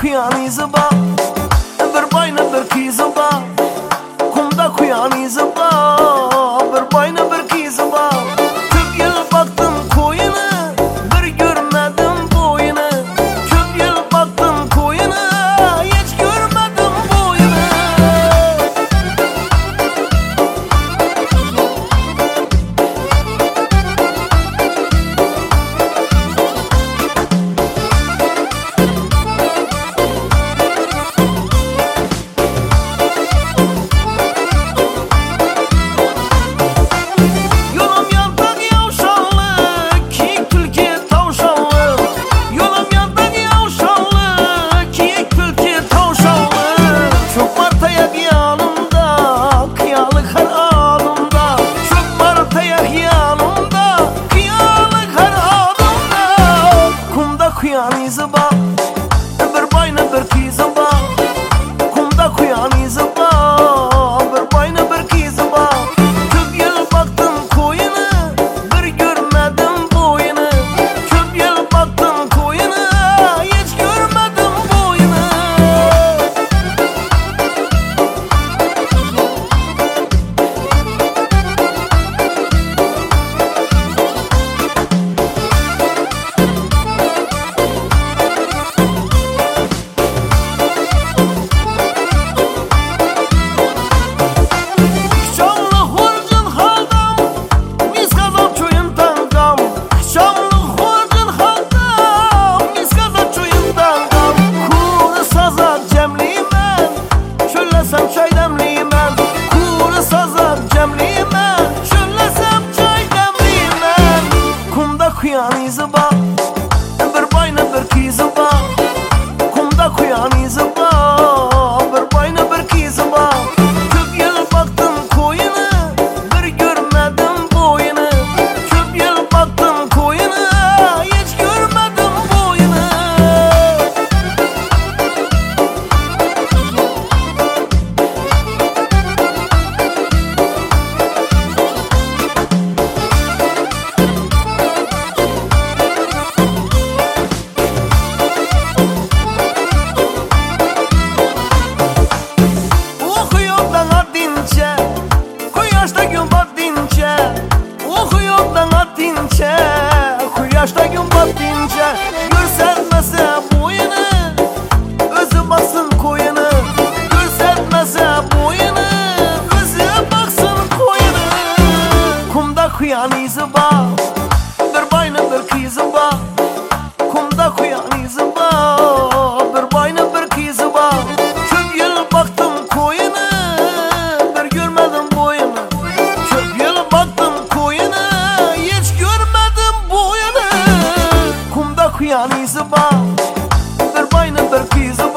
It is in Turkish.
kuyan izi ba, bir bayna bir kizi ba. Kumda kuyan izi ba, bir bayna bir kizi ba. Köp yıl baktım koyuna, bir görmedim boyuna. Köp yıl baktım koyuna, hiç görmedim boyuna. Kuyan izi ba, bir bayna bir kizi ba. Kumda kuyan izi ba, bir bayna bir kizi ba. Köp yıl baktım koyuna, bir görmedim boyuna. Köp yıl baktım koyuna, hiç görmedim boyuna. Kuyan izi ba, bir bayna bir kizi ba. Kumda kuyan izi ba, bir bayna bir kizi ba. Köp yıl baktım koyuna, bir görmedim boyuna. Köp yıl baktım koyuna, hiç görmedim boyuna. Kuyuyaşta gün batınca görsetmese boyunu, özü baksın koyunu. Görsetmese boyunu, özü baksın koyunu. Kumda kuyan izi ba, bir bayna bir kizi ba. Kumda kuyan izi ba, bir bayna bir kizi ba. Köp yıl baktım koyuna, bir görmedim boyunu. Köp yıl baktım koyuna, hiç görmedim boyunu. Kumda kuyan izi ba, bir bayna bir kizi ba.